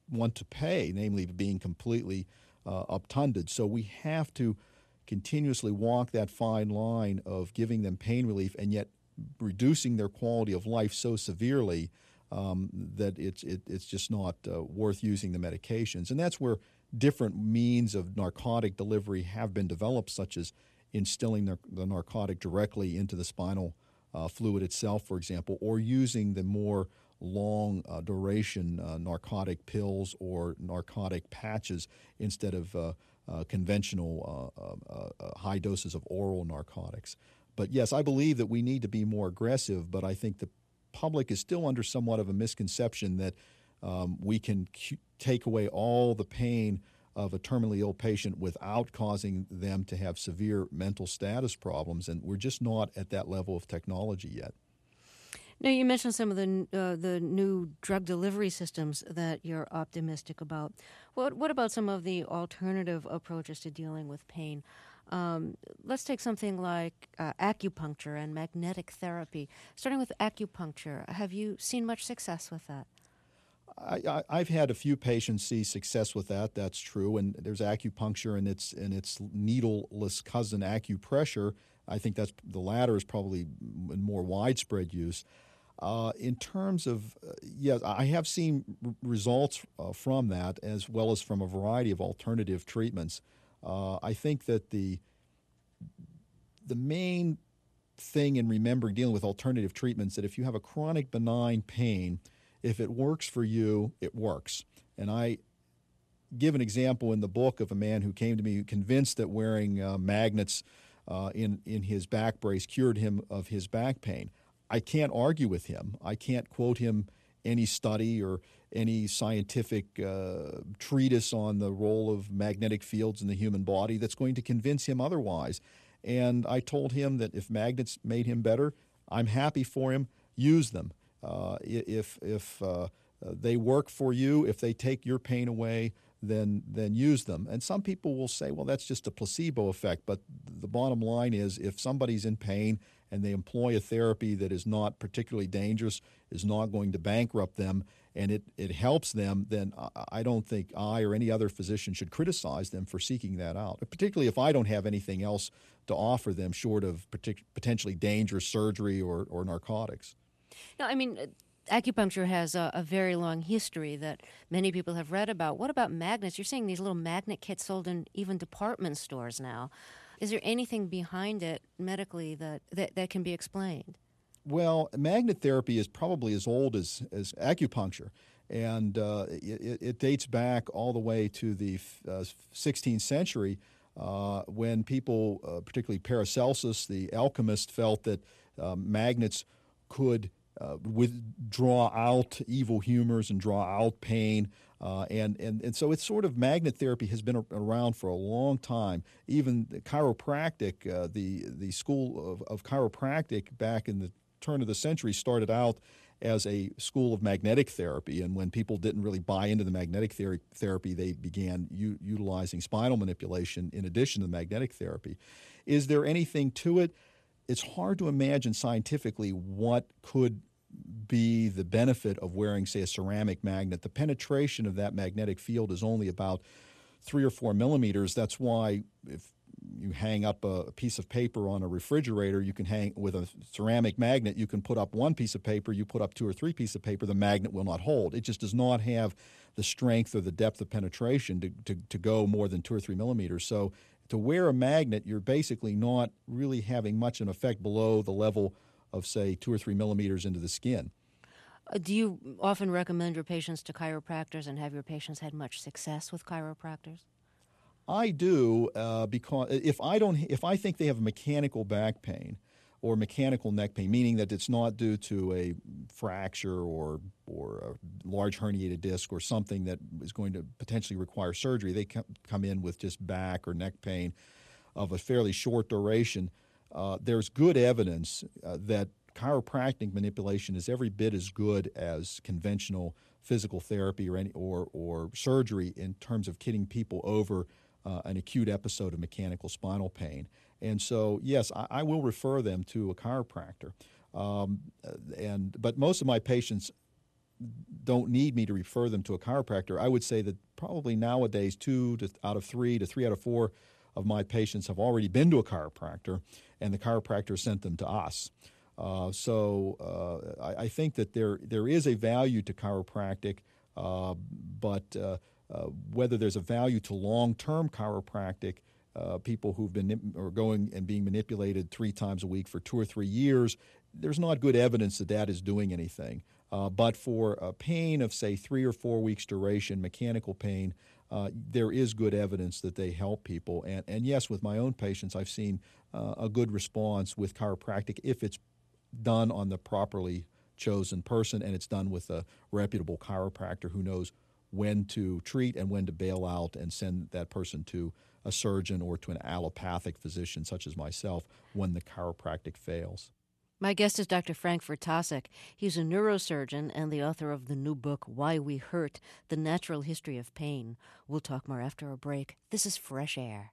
Speaker 10: want to pay, namely being completely uh, obtunded. So we have to continuously walk that fine line of giving them pain relief and yet reducing their quality of life so severely um, that it's it, it's just not uh, worth using the medications. And that's where different means of narcotic delivery have been developed, such as instilling the, the narcotic directly into the spinal uh, fluid itself, for example, or using the more long uh, duration uh, narcotic pills or narcotic patches instead of uh, uh, conventional uh, uh, uh, high doses of oral narcotics. But yes, I believe that we need to be more aggressive, but I think the public is still under somewhat of a misconception that um, we can cu- take away all the pain of a terminally ill patient without causing them to have severe mental status problems, and we're just not at that level of technology yet.
Speaker 1: Now, you mentioned some of the uh, the new drug delivery systems that you're optimistic about. What what about some of the alternative approaches to dealing with pain? Um, let's take something like uh, acupuncture and magnetic therapy. Starting with acupuncture, have you seen much success with that?
Speaker 10: I, I, I've had a few patients see success with that. That's true. And there's acupuncture and its and its needleless cousin, acupressure. I think that's the latter is probably in more widespread use. Uh, in terms of, uh, yes, I have seen r- results uh, from that as well as from a variety of alternative treatments. Uh, I think that the the main thing in remembering dealing with alternative treatments that if you have a chronic benign pain, if it works for you, it works. And I give an example in the book of a man who came to me convinced that wearing uh, magnets uh, in, in his back brace cured him of his back pain. I can't argue with him. I can't quote him any study or any scientific uh, treatise on the role of magnetic fields in the human body that's going to convince him otherwise. And I told him that if magnets made him better, I'm happy for him. Use them. Uh, if if uh, they work for you, if they take your pain away, then then use them. And some people will say, well, that's just a placebo effect. But the bottom line is, if somebody's in pain and they employ a therapy that is not particularly dangerous, is not going to bankrupt them, and it, it helps them, then I don't think I or any other physician should criticize them for seeking that out, particularly if I don't have anything else to offer them short of partic- potentially dangerous surgery or, or narcotics.
Speaker 1: No, I mean, acupuncture has a, a very long history that many people have read about. What about magnets? You're saying these little magnet kits sold in even department stores now. Is there anything behind it medically that, that, that can be explained?
Speaker 10: Well, magnet therapy is probably as old as, as acupuncture, and uh, it, it dates back all the way to the uh, sixteenth century uh, when people, uh, particularly Paracelsus, the alchemist, felt that uh, magnets could Uh, withdraw out evil humors and draw out pain. Uh, and, and, and so it's sort of magnet therapy has been a, around for a long time. Even the chiropractic, uh, the, the school of, of chiropractic back in the turn of the century started out as a school of magnetic therapy. And when people didn't really buy into the magnetic ther- therapy, they began u- utilizing spinal manipulation in addition to magnetic therapy. Is there anything to it? It's hard to imagine scientifically what could be the benefit of wearing, say, a ceramic magnet. The penetration of that magnetic field is only about three or four millimeters. That's why if you hang up a piece of paper on a refrigerator, you can hang with a ceramic magnet, you can put up one piece of paper, you put up two or three pieces of paper, the magnet will not hold. It just does not have the strength or the depth of penetration to, to, to go more than two or three millimeters. So to wear a magnet, you're basically not really having much an effect below the level of, say, two or three millimeters into the skin.
Speaker 1: Uh, do you often recommend your patients to chiropractors, and have your patients had much success with chiropractors?
Speaker 10: I do uh, because if I don't, if I think they have mechanical back pain or mechanical neck pain, meaning that it's not due to a fracture or or a large herniated disc or something that is going to potentially require surgery, they come in with just back or neck pain of a fairly short duration. Uh, there's good evidence uh, that chiropractic manipulation is every bit as good as conventional physical therapy or any, or, or surgery in terms of getting people over uh, an acute episode of mechanical spinal pain. And so, yes, I, I will refer them to a chiropractor. Um, and but most of my patients don't need me to refer them to a chiropractor. I would say that probably nowadays two to, out of three to three out of four of my patients have already been to a chiropractor, and the chiropractor sent them to us. Uh, so uh, I, I think that there there is a value to chiropractic, uh, but uh, uh, whether there's a value to long-term chiropractic, uh, people who've been or going and being manipulated three times a week for two or three years, there's not good evidence that that is doing anything. Uh, but for a pain of, say, three or four weeks duration, mechanical pain, uh, there is good evidence that they help people. And, and yes, with my own patients, I've seen uh, a good response with chiropractic if it's done on the properly chosen person and it's done with a reputable chiropractor who knows when to treat and when to bail out and send that person to a surgeon or to an allopathic physician such as myself when the chiropractic fails.
Speaker 1: My guest is Doctor Frank Vertasek. He's a neurosurgeon and the author of the new book, Why We Hurt, The Natural History of Pain. We'll talk more after a break. This is Fresh Air.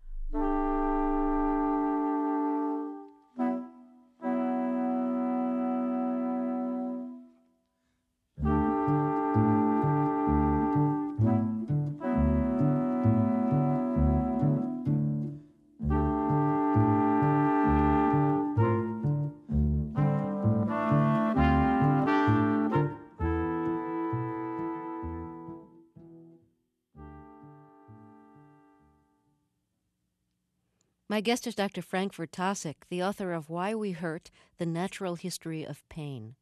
Speaker 1: My guest is Doctor Frank Vertasek, the author of Why We Hurt, The Natural History of Pain.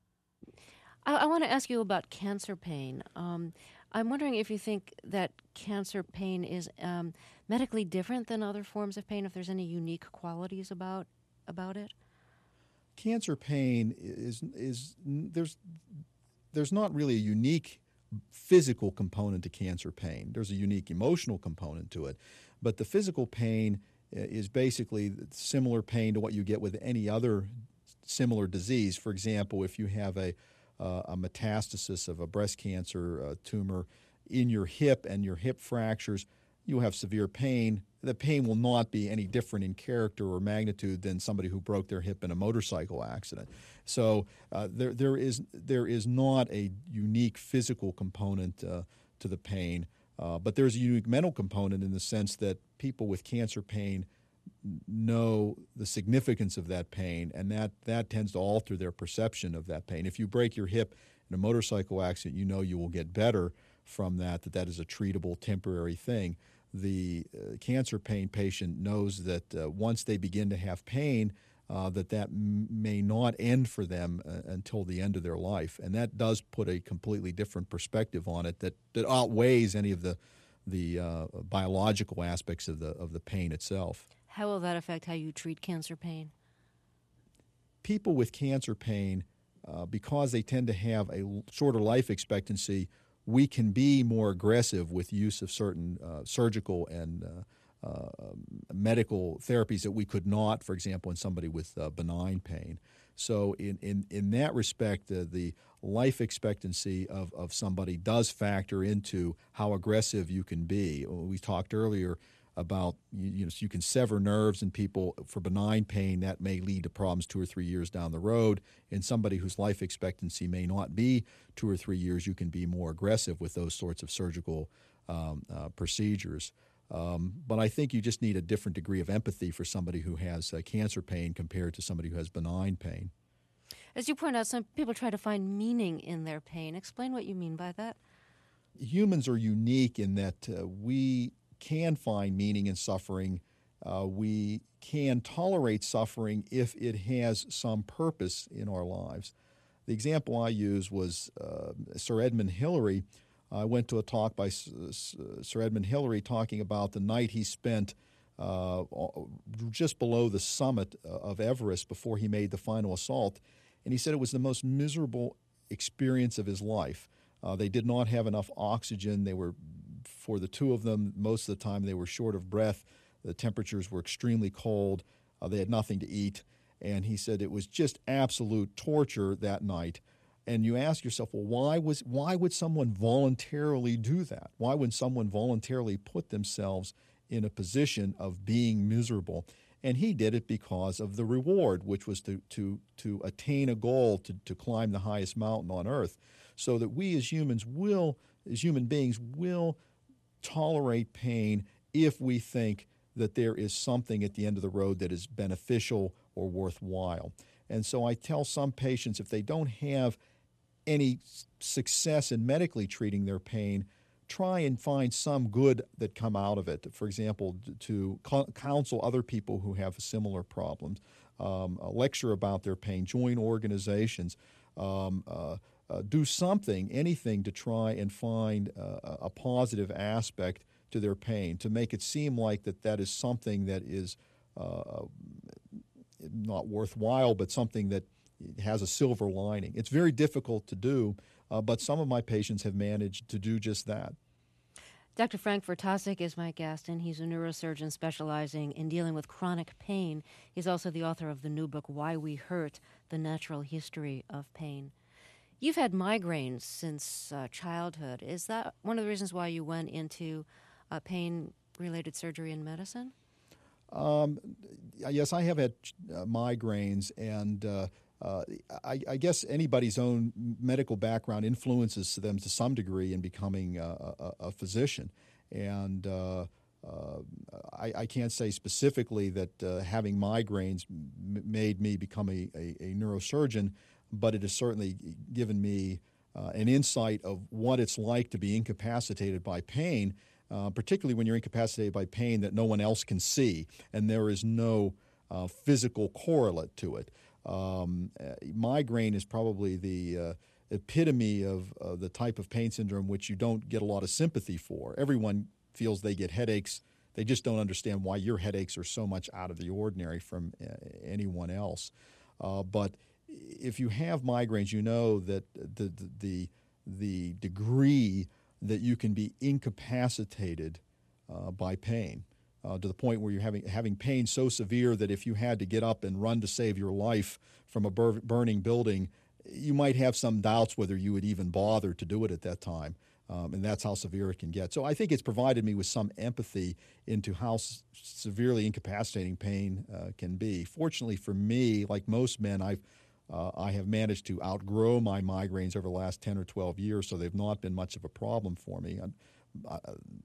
Speaker 1: I, I want to ask you about cancer pain. Um, I'm wondering if you think that cancer pain is um, medically different than other forms of pain, if there's any unique qualities about about it?
Speaker 10: Cancer pain is is there's there's not really a unique physical component to cancer pain. There's a unique emotional component to it, but the physical pain is basically similar pain to what you get with any other similar disease. For example, if you have a, uh, a metastasis of a breast cancer uh, tumor in your hip and your hip fractures, you have severe pain. The pain will not be any different in character or magnitude than somebody who broke their hip in a motorcycle accident. So uh, there, there is there is not a unique physical component uh, to the pain. Uh, but there's a unique mental component in the sense that people with cancer pain know the significance of that pain, and that, that tends to alter their perception of that pain. If you break your hip in a motorcycle accident, you know you will get better from that, that that is a treatable temporary thing. The uh, cancer pain patient knows that uh, once they begin to have pain, Uh, that that m- may not end for them uh, until the end of their life. And that does put a completely different perspective on it that, that outweighs any of the the uh, biological aspects of the of the pain itself.
Speaker 1: How will that affect how you treat cancer pain?
Speaker 10: People with cancer pain, uh, because they tend to have a l- shorter life expectancy, we can be more aggressive with use of certain uh, surgical and uh, Uh, medical therapies that we could not, for example, in somebody with uh, benign pain. So in, in, in that respect, uh, the life expectancy of, of somebody does factor into how aggressive you can be. We talked earlier about, you, you know, so you can sever nerves in people for benign pain. That may lead to problems two or three years down the road. In somebody whose life expectancy may not be two or three years, you can be more aggressive with those sorts of surgical um, uh, procedures. Um, but I think you just need a different degree of empathy for somebody who has uh, cancer pain compared to somebody who has benign pain.
Speaker 1: As you point out, some people try to find meaning in their pain. Explain what you mean by that.
Speaker 10: Humans are unique in that uh, we can find meaning in suffering. Uh, we can tolerate suffering if it has some purpose in our lives. The example I used was uh, Sir Edmund Hillary. I went to a talk by Sir Edmund Hillary talking about the night he spent uh, just below the summit of Everest before he made the final assault. And he said it was the most miserable experience of his life. Uh, they did not have enough oxygen. They were, for the two of them, most of the time they were short of breath. The temperatures were extremely cold. Uh, they had nothing to eat. And he said it was just absolute torture that night. And you ask yourself, well, why was why would someone voluntarily do that? Why would someone voluntarily put themselves in a position of being miserable? And he did it because of the reward, which was to, to, to attain a goal, to, to climb the highest mountain on earth, so that we as humans will, as human beings, will tolerate pain if we think that there is something at the end of the road that is beneficial or worthwhile. And so I tell some patients, if they don't have any success in medically treating their pain, try and find some good that come out of it. For example, to counsel other people who have similar problems, um, lecture about their pain, join organizations, um, uh, uh, do something, anything to try and find uh, a positive aspect to their pain, to make it seem like that that is something that is uh, not worthwhile, but something that has a silver lining. It's very difficult to do, uh, but some of my patients have managed to do just that.
Speaker 1: Doctor Frank Vertosik is my guest, and he's a neurosurgeon specializing in dealing with chronic pain. He's also the author of the new book, Why We Hurt, The Natural History of Pain. You've had migraines since uh, childhood. Is that one of the reasons why you went into uh, pain-related surgery and medicine?
Speaker 10: Um, yes, I have had uh, migraines, and uh, uh, I, I guess anybody's own medical background influences them to some degree in becoming a, a, a physician. And uh, uh, I, I can't say specifically that uh, having migraines m- made me become a, a, a neurosurgeon, but it has certainly given me uh, an insight of what it's like to be incapacitated by pain, uh, particularly when you're incapacitated by pain that no one else can see, and there is no uh, physical correlate to it. Um, uh, migraine is probably the uh, epitome of uh, the type of pain syndrome which you don't get a lot of sympathy for. Everyone feels they get headaches. They just don't understand why your headaches are so much out of the ordinary from uh, anyone else. Uh, but if you have migraines, you know that the, the, the degree that you can be incapacitated uh, by pain, uh, to the point where you're having, having pain so severe that if you had to get up and run to save your life from a bur- burning building, you might have some doubts whether you would even bother to do it at that time. Um, and that's how severe it can get. So I think it's provided me with some empathy into how s- severely incapacitating pain uh, can be. Fortunately for me, like most men, I've Uh, I have managed to outgrow my migraines over the last ten or twelve years, so they've not been much of a problem for me. And, uh,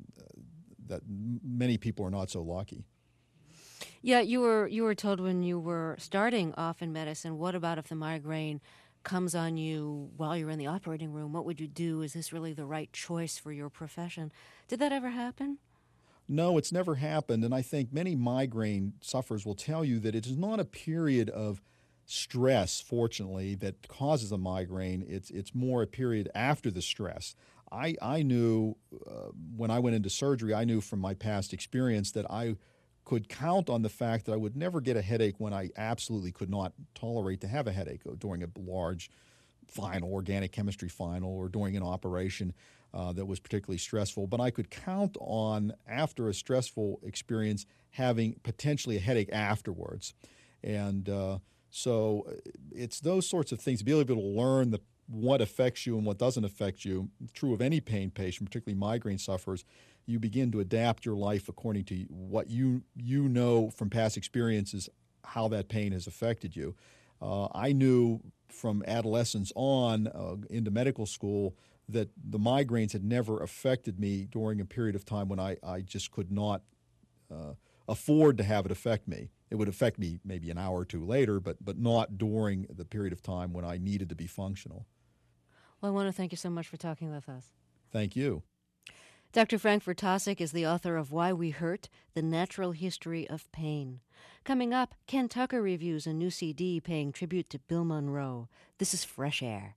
Speaker 10: that many people are not so lucky.
Speaker 1: Yeah, you were you were told when you were starting off in medicine, what about if the migraine comes on you while you're in the operating room? What would you do? Is this really the right choice for your profession? Did that ever happen?
Speaker 10: No, it's never happened, and I think many migraine sufferers will tell you that it is not a period of stress, fortunately, that causes a migraine. It's it's more a period after the stress. I, I knew uh, when I went into surgery, I knew from my past experience that I could count on the fact that I would never get a headache when I absolutely could not tolerate to have a headache during a large final, organic chemistry final, or during an operation uh, that was particularly stressful. But I could count on, after a stressful experience, having potentially a headache afterwards. And uh, So it's those sorts of things, to be able to learn the, what affects you and what doesn't affect you. True of any pain patient, particularly migraine sufferers. You begin to adapt your life according to what you you know from past experiences, how that pain has affected you. Uh, I knew from adolescence on uh, into medical school that the migraines had never affected me during a period of time when I, I just could not uh, afford to have it affect me. It would affect me maybe an hour or two later, but but not during the period of time when I needed to be functional.
Speaker 1: Well, I want to thank you so much for talking with us.
Speaker 10: Thank you.
Speaker 1: Doctor Frank Vertosik is the author of Why We Hurt, The Natural History of Pain. Coming up, Ken Tucker reviews a new C D paying tribute to Bill Monroe. This is Fresh Air.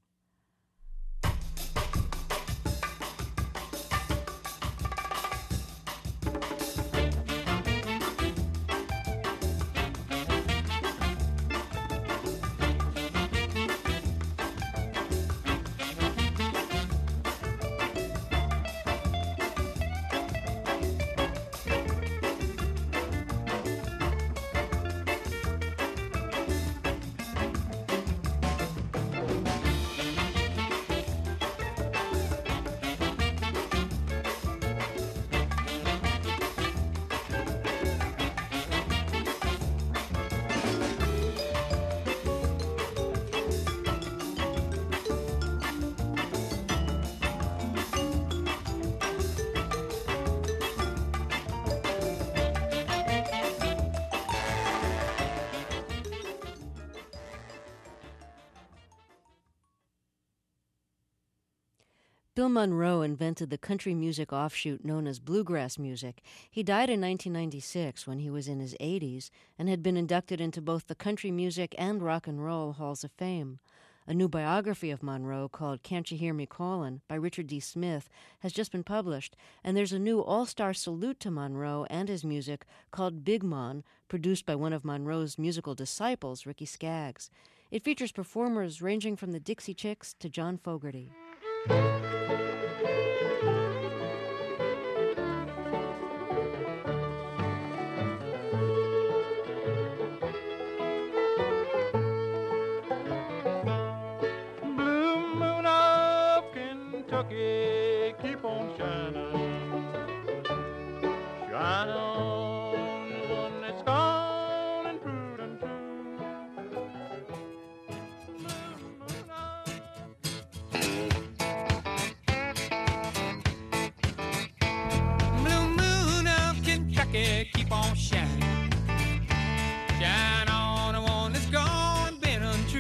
Speaker 1: Bill Monroe invented the country music offshoot known as bluegrass music. He died in nineteen ninety-six when he was in his eighties and had been inducted into both the Country Music and Rock and Roll Halls of Fame. A new biography of Monroe called Can't You Hear Me Callin' by Richard D. Smith has just been published, and there's a new all-star salute to Monroe and his music called Big Mon, produced by one of Monroe's musical disciples, Ricky Skaggs. It features performers ranging from the Dixie Chicks to John Fogerty.
Speaker 12: Keep on shining, shine on the one that's gone and proved untrue. Blue moon of Kentucky, keep on shining, shine on the one that's gone and been untrue.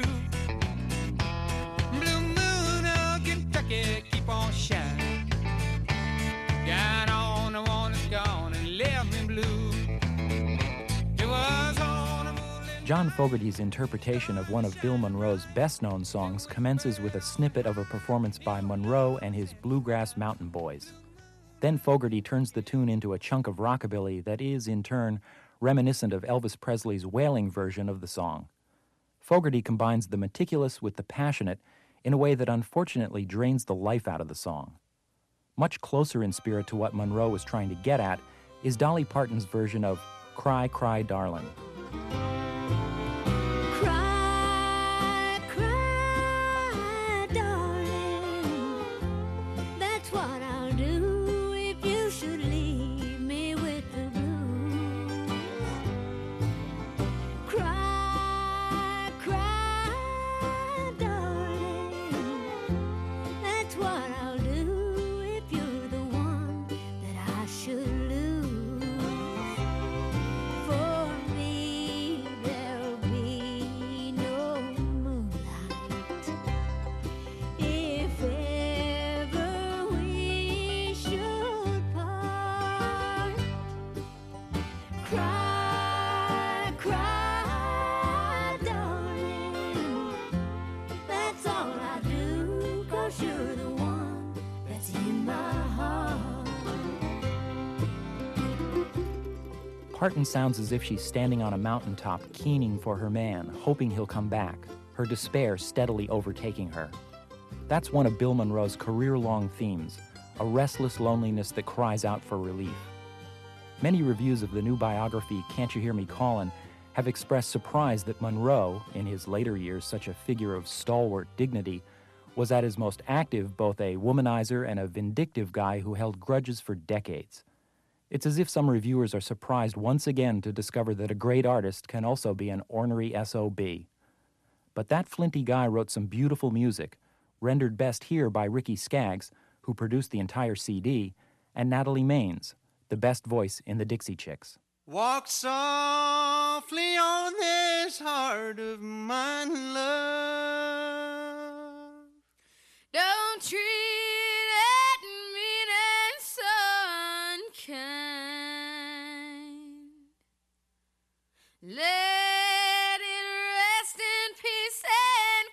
Speaker 12: Blue moon of Kentucky, keep on shining. Got on the one that's gone and left me blue. It was on a moonlit...
Speaker 13: John Fogerty's interpretation of one of Bill Monroe's best-known songs commences with a snippet of a performance by Monroe and his Bluegrass Mountain Boys. Then Fogerty turns the tune into a chunk of rockabilly that is, in turn, reminiscent of Elvis Presley's wailing version of the song. Fogerty combines the meticulous with the passionate in a way that unfortunately drains the life out of the song. Much closer in spirit to what Monroe was trying to get at is Dolly Parton's version of Cry, Cry, Darling.
Speaker 14: Cry, cry, darling. That's what I'll do if you should leave me with the blues. Cry, cry, darling. That's what I'll do if you're the one that I should lose. For me, there'll be no moonlight if ever we should part. Cry, cry, darling. That's all I do, 'cause you're the one that's in my heart.
Speaker 13: Parton sounds as if she's standing on a mountaintop keening for her man, hoping he'll come back, her despair steadily overtaking her. That's one of Bill Monroe's career-long themes, a restless loneliness that cries out for relief. Many reviews of the new biography, Can't You Hear Me Callin', have expressed surprise that Monroe, in his later years such a figure of stalwart dignity, was at his most active both a womanizer and a vindictive guy who held grudges for decades. It's as if some reviewers are surprised once again to discover that a great artist can also be an ornery S O B. But that flinty guy wrote some beautiful music, rendered best here by Ricky Skaggs, who produced the entire C D, and Natalie Maines, the best voice in the Dixie Chicks.
Speaker 12: Walk softly on this heart of mine, love.
Speaker 14: Don't treat it mean and so unkind. Let it rest in peace and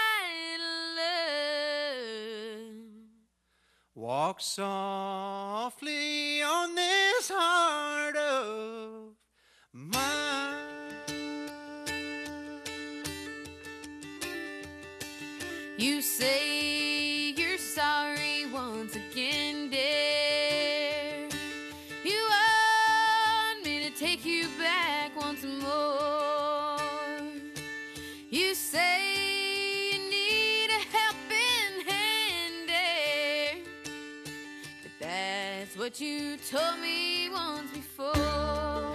Speaker 14: quiet love.
Speaker 12: Walk softly on this heart of mine.
Speaker 14: You say you're sorry once again, dear. You want me to take you back once more. You say you need a helping hand, dear. But that's what you told me once before.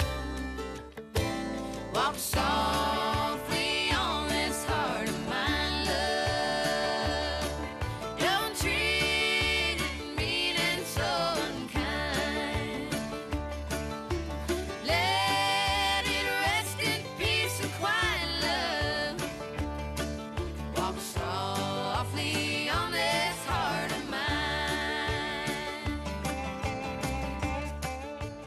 Speaker 14: Walk softly on this heart of mine, love. Don't treat it mean and so unkind. Let it rest in peace and quiet love. Walk softly on this heart of mine.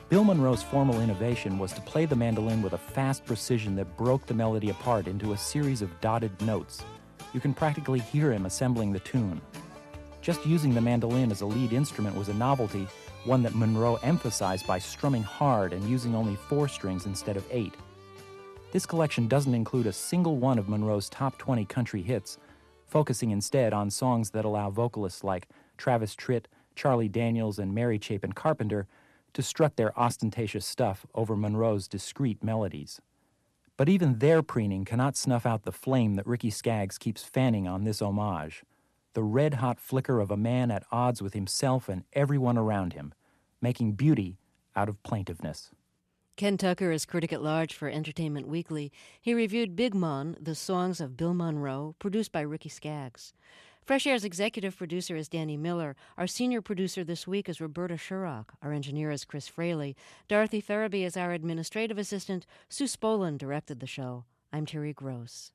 Speaker 13: Bill Monroe's formal innovation was to play the mandolin with a fast precision that broke the melody apart into a series of dotted notes. You can practically hear him assembling the tune. Just using the mandolin as a lead instrument was a novelty, one that Monroe emphasized by strumming hard and using only four strings instead of eight. This collection doesn't include a single one of Monroe's top twenty country hits, focusing instead on songs that allow vocalists like Travis Tritt, Charlie Daniels, and Mary Chapin Carpenter to strut their ostentatious stuff over Monroe's discreet melodies. But even their preening cannot snuff out the flame that Ricky Skaggs keeps fanning on this homage, the red-hot flicker of a man at odds with himself and everyone around him, making beauty out of plaintiveness.
Speaker 1: Ken Tucker is critic at large for Entertainment Weekly. He reviewed Big Mon, the songs of Bill Monroe, produced by Ricky Skaggs. Fresh Air's executive producer is Danny Miller. Our senior producer this week is Roberta Sherrock. Our engineer is Chris Fraley. Dorothy Farabee is our administrative assistant. Sue Spolin directed the show. I'm Terry Gross.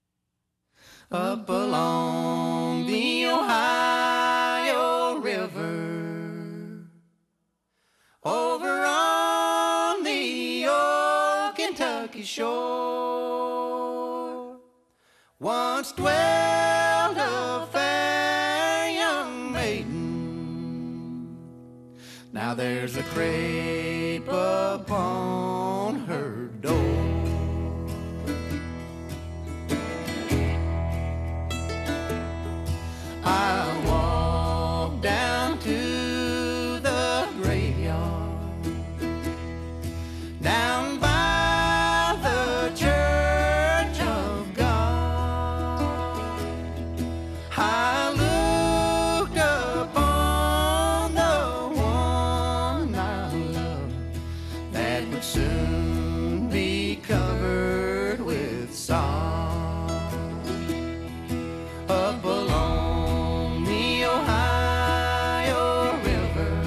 Speaker 12: Up along the Ohio River, over on the old Kentucky shore, once dwelled a fair young maiden. Now there's a crape upon her door. I walked down to the graveyard, down by the Church of God. I looked upon the one I loved that would soon be covered with sod. Up along the Ohio River,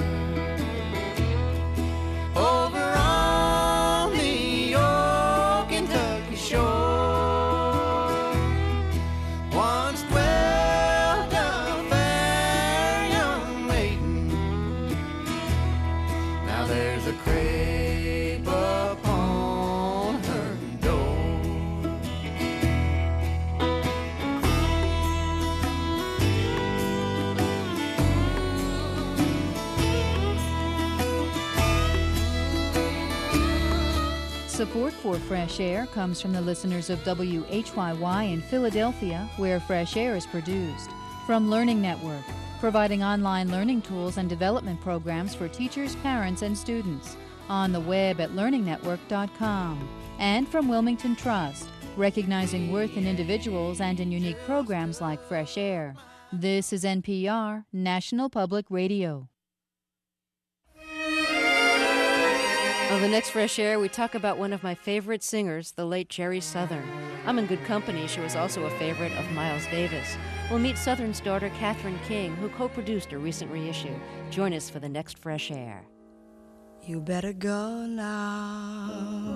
Speaker 12: over on the old Kentucky shore, once dwelled a fair young maiden. Now there's a crape upon her door.
Speaker 11: Support for Fresh Air comes from the listeners of W H Y Y in Philadelphia, where Fresh Air is produced. From Learning Network, providing online learning tools and development programs for teachers, parents, and students. On the web at learning network dot com. And from Wilmington Trust, recognizing worth in individuals and in unique programs like Fresh Air. This is N P R, National Public Radio.
Speaker 1: On the next Fresh Air, we talk about one of my favorite singers, the late Jerry Southern. I'm in good company. She was also a favorite of Miles Davis. We'll meet Southern's daughter, Catherine King, who co-produced a recent reissue. Join us for the next Fresh Air.
Speaker 15: You better go now,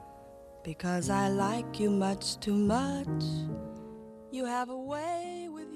Speaker 15: because I like you much too much. You have a way with